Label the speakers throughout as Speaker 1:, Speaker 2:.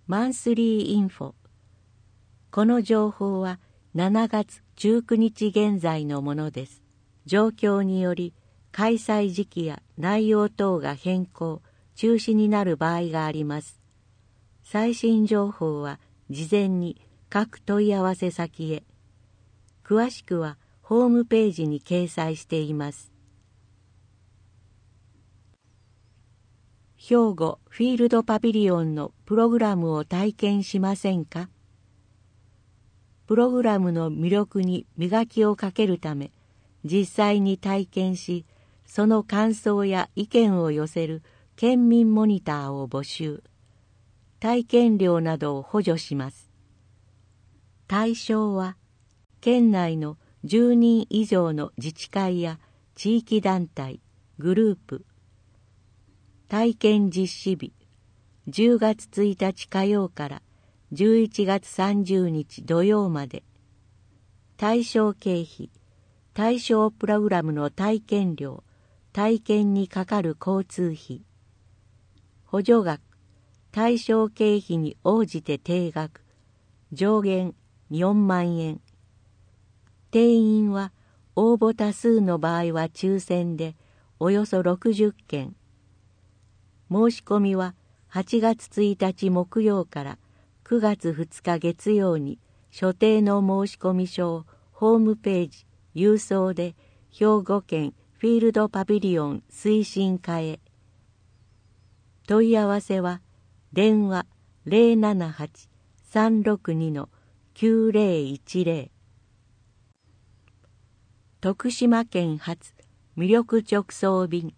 Speaker 1: マンスリーインフォ。この情報は7月19日現在のものです。状況により開催時期や内容等が変更、中止になる場合があります。最新情報は事前に各問い合わせ先へ。詳しくはホームページに掲載しています。兵庫フィールドパビリオンのプログラムを体験しませんか？プログラムの魅力に磨きをかけるため、実際に体験し、その感想や意見を寄せる県民モニターを募集。体験料などを補助します。対象は、県内の10人以上の自治会や地域団体、グループ。体験実施日、10月1日火曜から11月30日土曜まで。対象経費、対象プログラムの体験料、体験にかかる交通費。補助額、対象経費に応じて定額、上限4万円。定員は応募多数の場合は抽選でおよそ60件。申し込みは8月1日木曜から9月2日月曜に所定の申込書をホームページ、郵送で兵庫県フィールドパビリオン推進課へ。問い合わせは電話 078-362-9010。徳島県発魅力直送便。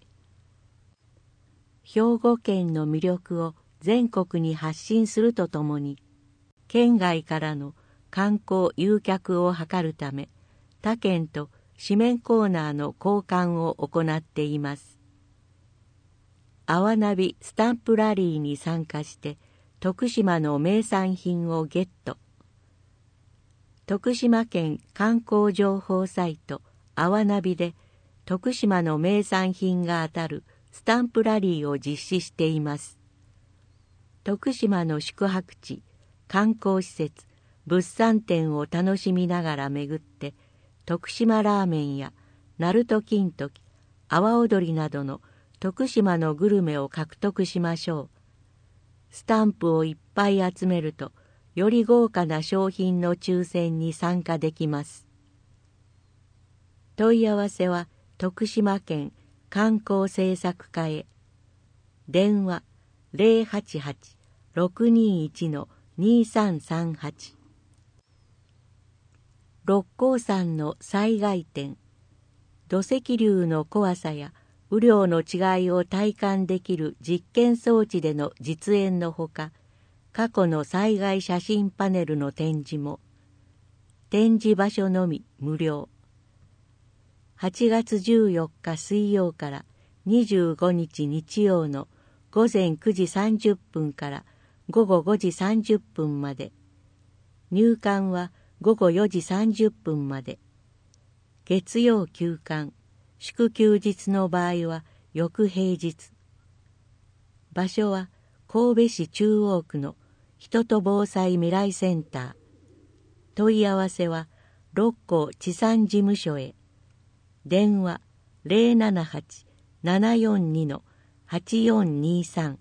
Speaker 1: 兵庫県の魅力を全国に発信するとともに、県外からの観光誘客を図るため、他県と紙面コーナーの交換を行っています。阿波ナビスタンプラリーに参加して徳島の名産品をゲット。徳島県観光情報サイト阿波ナビで徳島の名産品が当たるスタンプラリーを実施しています。徳島の宿泊地、観光施設、物産展を楽しみながら巡って徳島ラーメンや鳴門金時、阿波踊りなどの徳島のグルメを獲得しましょう。スタンプをいっぱい集めると、より豪華な商品の抽選に参加できます。問い合わせは徳島県観光政策課へ。電話 088-621-2338。六甲山の災害点。土石流の怖さや雨量の違いを体感できる実験装置での実演のほか、過去の災害写真パネルの展示も。展示場所のみ無料。8月14日水曜から25日日曜の午前9時30分から午後5時30分まで。入館は午後4時30分まで。月曜休館、祝休日の場合は翌平日。場所は神戸市中央区の人と防災未来センター。問い合わせは六甲地産事務所へ。電話 078-742-8423。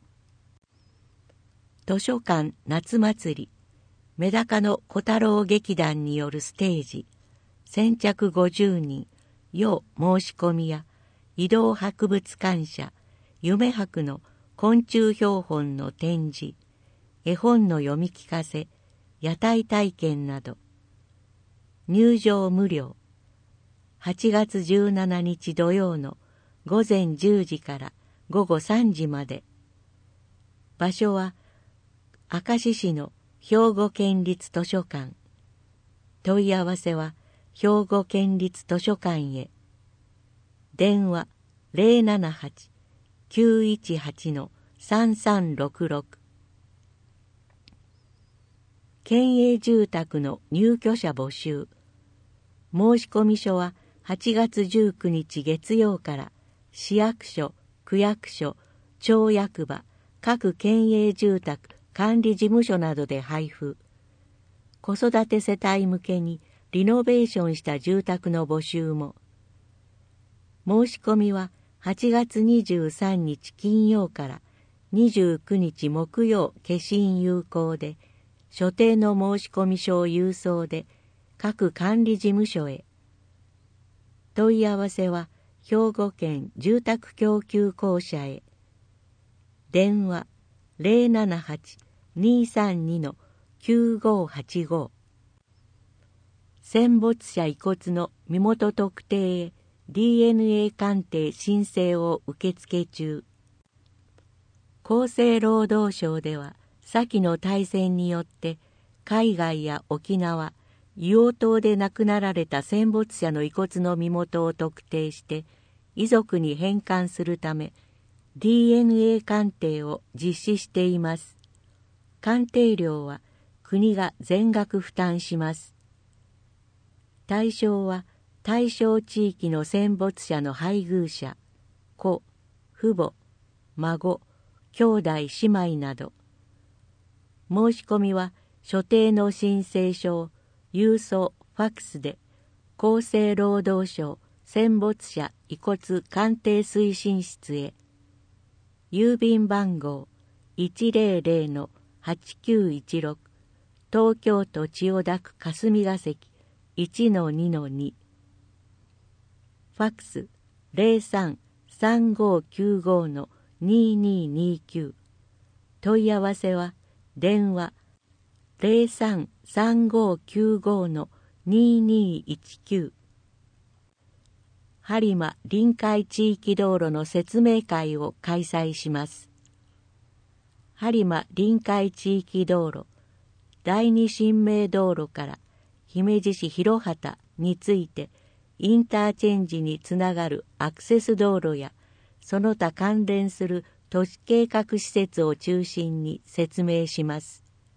Speaker 1: 図書館夏祭り。メダカの小太郎劇団によるステージ。先着50人。要申し込みや移動博物館舎、夢博の昆虫標本の展示、絵本の読み聞かせ、屋台体験など。入場無料。8月17日土曜の午前10時から午後3時まで。場所は明石市の兵庫県立図書館。問い合わせは兵庫県立図書館へ。電話 078-918-3366。県営住宅の入居者募集。申込書は8月19日月曜から市役所、区役所、町役場、各県営住宅管理事務所などで配布。子育て世帯向けにリノベーションした住宅の募集も。申し込みは8月23日金曜から29日木曜消印有効で、所定の申し込み書を郵送で各管理事務所へ。問い合わせは兵庫県住宅供給公社へ。電話078-232-9585。戦没者遺骨の身元特定へ DNA 鑑定申請を受付中。厚生労働省では先の大戦によって海外や沖縄、硫黄島で亡くなられた戦没者の遺骨の身元を特定して遺族に返還するため DNA 鑑定を実施しています。鑑定料は国が全額負担します。対象は対象地域の戦没者の配偶者、子、父母、孫、兄弟姉妹など。申し込みは所定の申請書を郵送・ファックスで厚生労働省戦没者遺骨鑑定推進室へ。郵便番号 100-8916 東京都千代田区霞が関 1-2-2。ファックス 03-3595-2229。問い合わせは電話 03-3595-2219。播磨臨海地域道路の説明会を開催します。播磨臨海地域道路第二新名道路から姫路市広畑についてインターチェンジにつながるアクセス道路やその他関連する都市計画施設を中心に説明します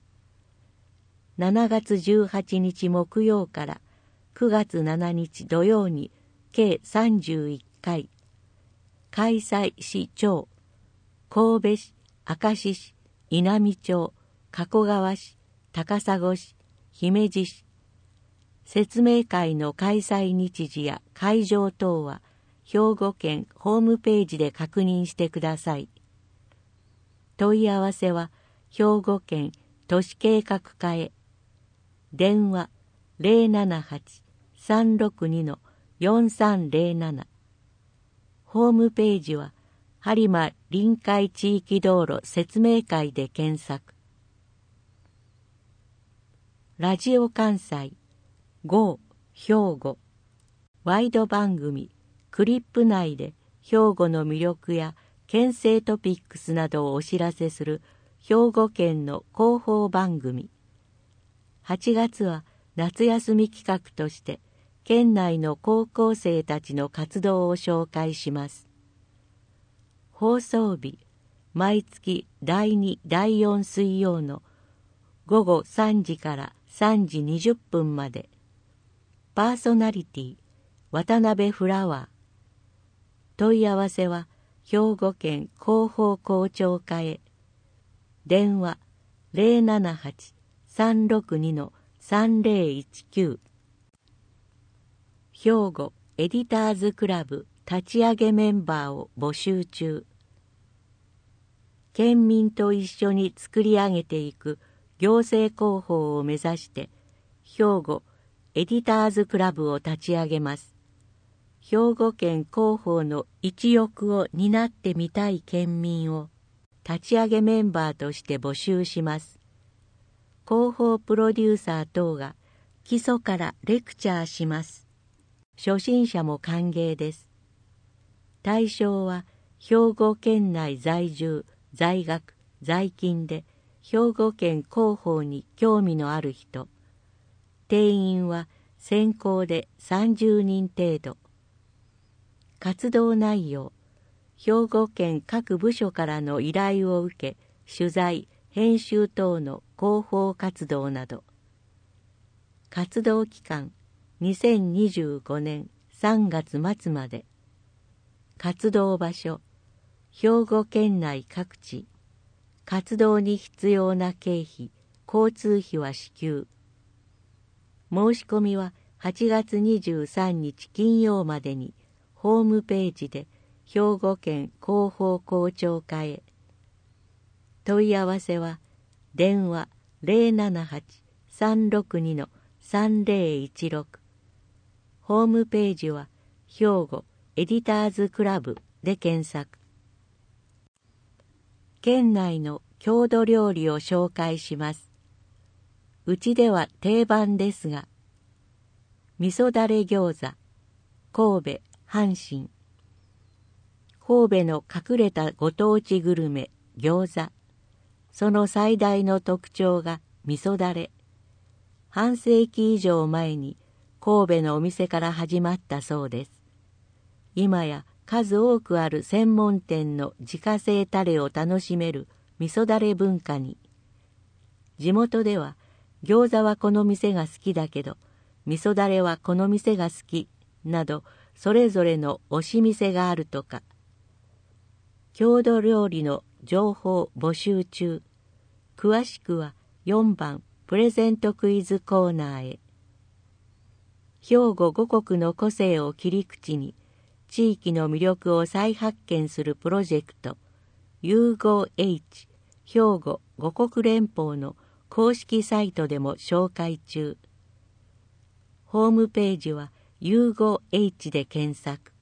Speaker 1: 。7月18日木曜から9月7日土曜に計31回。開催市町神戸市、明石市、稲美町、加古川市、高砂市、姫路市。説明会の開催日時や会場等は兵庫県ホームページで確認してください。問い合わせは兵庫県都市計画課へ。電話 078-362-4307。ホームページは播磨臨海地域道路説明会で検索。ラジオ関西GO兵庫ワイド番組クリップ内で兵庫の魅力や県政トピックスなどをお知らせする兵庫県の広報番組。8月は夏休み企画として県内の高校生たちの活動を紹介します。放送日毎月第2、第4水曜の午後3時から3時20分まで。パーソナリティ渡辺フラワー。問い合わせは兵庫県広報校長課へ。電話 078-362-3019。兵庫エディターズクラブ立ち上げメンバーを募集中。県民と一緒に作り上げていく行政広報を目指して兵庫エディターズクラブを立ち上げます。兵庫県広報の一翼を担ってみたい県民を立ち上げメンバーとして募集します。広報プロデューサー等が基礎からレクチャーします。初心者も歓迎です。対象は兵庫県内在住、在学、在勤で兵庫県広報に興味のある人。定員は先行で30人程度。活動内容、兵庫県各部署からの依頼を受け、取材、編集等の広報活動など。活動期間、2025年3月末まで。活動場所、兵庫県内各地。 活動に必要な経費、交通費は支給。申し込みは8月23日金曜までにホームページで兵庫県広報公聴課へ。問い合わせは電話 078-362-3016。ホームページは兵庫エディターズクラブで検索。県内の郷土料理を紹介します。うちでは定番ですが、味噌だれ餃子、神戸、阪神。神戸の隠れたご当地グルメ、餃子。その最大の特徴が味噌だれ。半世紀以上前に神戸のお店から始まったそうです。今や数多くある専門店の自家製タレを楽しめる味噌だれ文化に、地元では餃子はこの店が好きだけど味噌だれはこの店が好きなど、それぞれの推し店があるとか。郷土料理の情報募集中。詳しくは4番プレゼントクイズコーナーへ。兵庫五穀の個性を切り口に地域の魅力を再発見するプロジェクト U5H 兵庫五穀連邦の公式サイトでも紹介中。ホームページは U5H で検索。